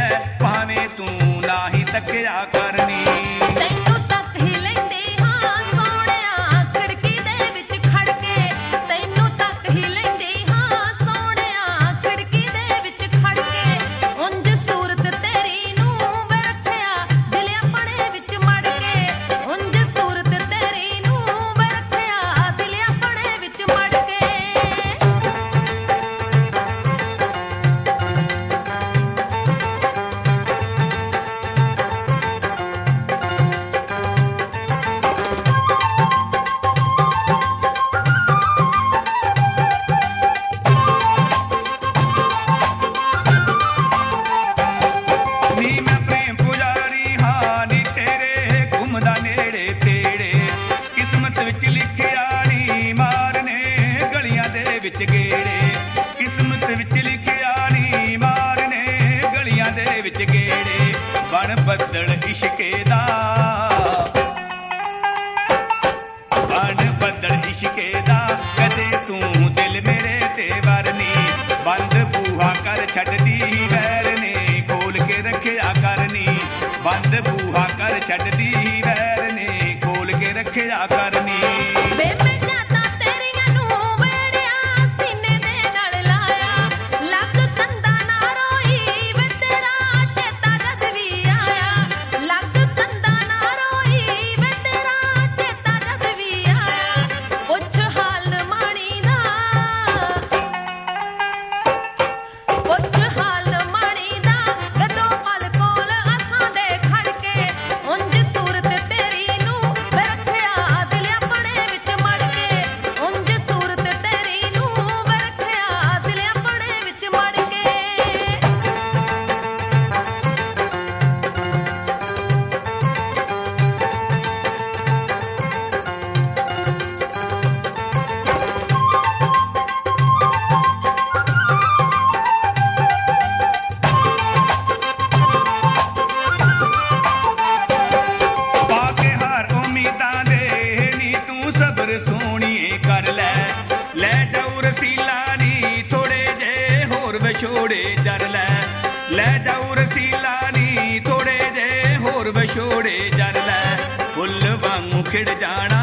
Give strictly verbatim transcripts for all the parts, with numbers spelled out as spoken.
ਭਾਵੇਂ ਤੂੰ ਨਾ ਹੀ ਤੱਕਿਆ ਕਰਨੀ। ਤੈਨੂੰ ਤੱਕ ਹੀ ਲੈਂਦੀ ਹਾਂ ਸੋਹਣਿਆ ਖਿੜਕੀ ਦੇ ਵਿੱਚ ਖੜ ਕੇ, ਤੈਨੂੰ ਤੱਕ ਹੀ ਲੈਂਦੀ ਹਾਂ ਸੋਹਣਿਆ ਖਿੜਕੀ ਦੇ ਵਿੱਚ ਖੜ ਕੇ। ਉਂਝ ਸੂਰਤ ਤੇਰੀ ਨੂੰ ਵੇ ਰੱਖਿਆ ਦਿਲ ਆਪਣੇ ਵਿੱਚ ਮੜ ਕੇ, ਉਂਝ ਸੂਰਤ ਤੇਰੀ ਨੂੰ ਵੇ ਰੱਖਿਆ ਦਿਲ ਆਪਣੇ ਵਿੱਚ ਮੜ ਕੇ। ਨੀ ਮੈਂ ਪ੍ਰੇਮ ਪੁਜਾਰੀ ਹਾਂ ਨੀ ਤੇਰੇ ਘੁੰਮਦਾ ਨੇੜੇ ਤੇੜੇ, ਕਿਸਮਤ ਵਿੱਚ ਲਿਖਿਆ ਨੀ ਮਾਰਨੇ ਗਲੀਆਂ ਦੇ ਵਿੱਚ ਗੇੜੇ, ਕਿਸਮਤ ਵਿੱਚ ਲਿਖਿਆ ਨੀ ਮਾਰਨੇ ਗਲੀਆਂ ਦੇ ਵਿੱਚ ਗੇੜੇ। ਬਣ ਬੱਦਲ ਇਸ਼ਕੇ ਦਾ, ਬਣ ਬੱਦਲ ਇਸ਼ਕੇ ਦਾ, ਕਦੇ ਤੂੰ ਦਿਲ ਮੇਰੇ ਤੇ ਵਰਨੀ। ਬੰਦ ਬੂਹਾ ਕਰ ਛੱਡਦੀ ਵੈਰ ਨੇ ਖੋਲ ਕੇ ਰੱਖਿਆ ਕਰਨੀ, ਬੰਦ ਬੂਹਾ ਕਰ ਛੱਡਦੀ ਵੈਰ ਨੇ ਖੋਲ ਕੇ ਰੱਖਿਆ ਕਰਨੀ। ਵੇ ਮੈਂ ਤਾਂ ਤੇਰੀਆਂ ਨੂੰ ਵੇੜਿਆ ਸੀਨੇ ਦੇ ਨਾਲ ਲਾਇਆ, ਲੱਗ ਕੰਦਾ ਨਾ ਰੋਈ ਵੇ ਤੇਰਾ ਚੇਤਾ ਜਦ ਵੀ ਆਇਆ, ਲੱਗ ਕੰਦਾ ਨਾ ਰੋਈ ਵੇ ਤੇਰਾ ਚੇਤਾ ਜਦ ਵੀ ਆਇਆ। ਪੁੱਛ ਹਾਲ ਮਾਣੀ ਦਾ, ਪੁੱਛ ਹਾਲ ਮਾਣੀ ਦਾ ਵੇ ਦੋ ਪਲ ਕੋਲ ਅੱਖਾਂ ਦੇ ਖੜ ਕੇ। ਉਂਝ ਸੂਰਤ ਤੇਰੀ ਨੂੰ ਵੇ ਰੱਖਿਆ ਦਿਲ ਆਪਣੇ ਵਿੱਚ ਮੜ ਕੇ, ਉਂਝ ਸੂਰਤ ਤੇਰੀ ਨੂੰ ਵੇ ਰੱਖਿਆ ਦਿਲ ਆਪਣੇ ਵਿੱਚ ਮੜ ਕੇ। ਪਾ ਕੇ ਹਾਰ ਉਮੀਦਾਂ ਦੇ ਨੀ ਤੂੰ ਸਬਰ ਸੋਹਣੀਏ ਕਰ ਲੈ, ਲੈ ਜਾਊ ਰਸੀਲਾ ਨੀ ਥੋੜੇ ਜੇ ਹੋਰ ਵਿਛੋੜੇ ਜਰ ਲੈ, ਲੈ ਜਾਊ ਰਸੀਲਾ ਨੀ ਥੋੜੇ ਜੇ ਹੋਰ ਵਿਛੋੜੇ ਜਰ ਲੈ। ਫੁੱਲ ਵਾਂਗੂ ਖਿੜ ਜਾਣਾ,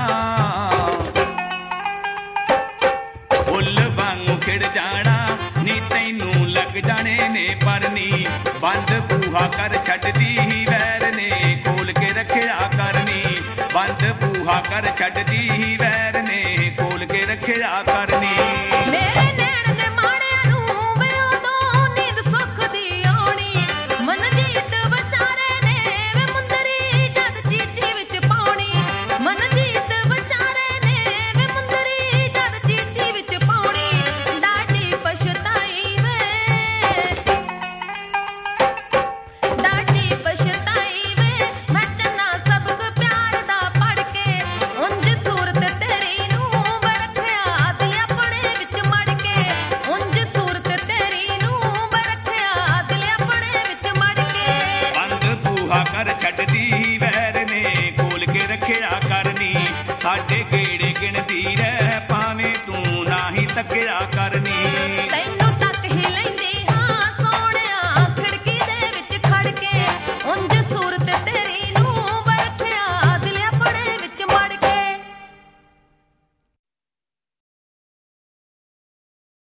ਫੁੱਲ ਵਾਂਗੂ ਖਿੜ ਜਾਣਾ ਨੀ ਤੈਨੂੰ ਲੱਗ ਜਾਣੇ ਨੇ ਪਰਨੀ। ਬੰਦ ਬੂਹਾ ਕਰ ਛੱਡਦੀ ਵੈਰ ਨੇ ਖੋਲ ਕੇ ਰੱਖਿਆ ਕਰਨੀ, ਬੰਦ ਬੂਹਾ ਕਰ ਛੱਡਦੀ ਵੈਰ ਨੇ ਖੋਲ ਕੇ ਰੱਖਿਆ ਕਰਨੀ। ਮੇਰੇ ਨੈਣ ਦੇ ਮਾਣਿਆਂ ਨੂੰ ਵੇ ਉਦੋਂ ਨੀਂਦ ਸੁੱਖ ਦੀ ਆਉਣੀ, ਮਨਜੀਤ ਵਿਚਾਰੇ ਨੇ ਵੇ ਮੁੰਦਰੀ ਜਦ ਚੀਚੀ ਵਿੱਚ ਪਾਉਣੀ, ਮਨਜੀਤ ਵਿਚਾਰੇ ਨੇ ਵੇ ਮੁੰਦਰੀ ਜਦ ਚੀਚੀ ਵਿੱਚ ਪਾਉਣੀ। ਡਾਢੀ ਪਛਤਾਈ ਵੇ, ਡਾਢੀ ਪਛਤਾਈ ਵੇ ਮੈਂ ਚੰਨਾ ਸਬਕ ਪਿਆਰ ਦਾ ਪੜ ਕੇ। ਉਂਝ ਸੂਰਤ ਤੇਰੀ ਨੂੰ ਵੇ ਰੱਖਿਆ ਦਿਲ ਆਪਣੇ ਵਿੱਚ ਮੜ ਕੇ, ਉਂਝ ਸੂਰਤ ਤੇਰੀ ਨੂੰ ਵੇ ਰੱਖਿਆ ਦਿਲ ਆਪਣੇ ਵਿੱਚ ਮੜ ਕੇ। ਬੰਦ ਬੂਹਾ ਕਰ ਛੱਡਦੀ ਵੈਰ ਨੇ ਖੋਲ ਕੇ ਰੱਖਿਆ ਕਰਨੀ, ਸਾਡੇ